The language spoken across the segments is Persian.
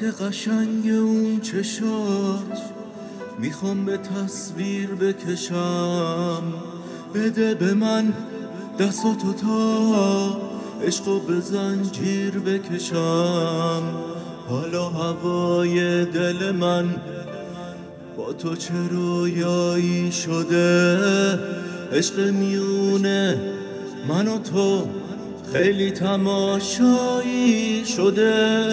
عشق قشنگ اون چشات میخوام به تصویر بکشم. بده به من دستاتو تا عشقو به زنجیر بکشم. حالا هوای دل من با تو چه رویایی شده. عشق میونه من و تو خیلی تماشایی شده.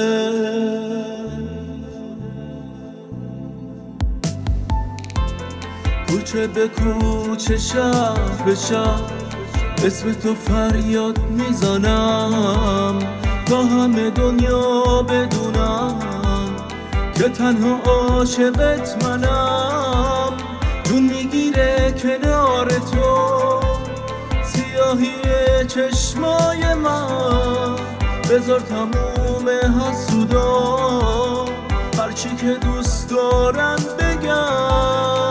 کوچه به کوچه شهر به شهر اسم تو فریاد میزنم تا همه دنیا بدونم که تنها عاشقت منم. جون میگیره کنار تو سیاهی چشمای من. بذار تموم حسودا هرچی که دوست دارن بگم.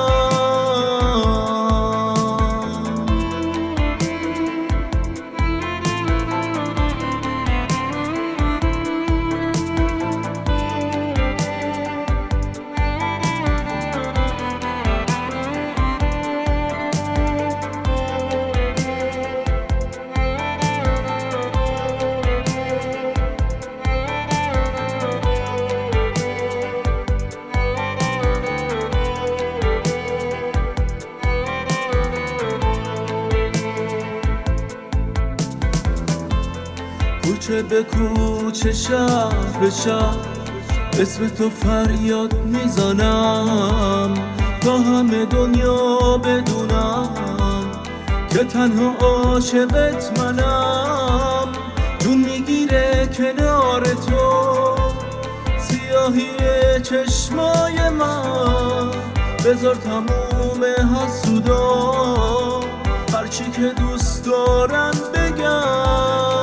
کوچه به کوچه شهر به شهر اسم تو فریاد میزنم تا همه دنیا بدونم که تنها عاشقت منم. جون میگیره کنار تو سیاهی چشمای من. بذار تموم حسودا هرچی که دوست دارن بگم.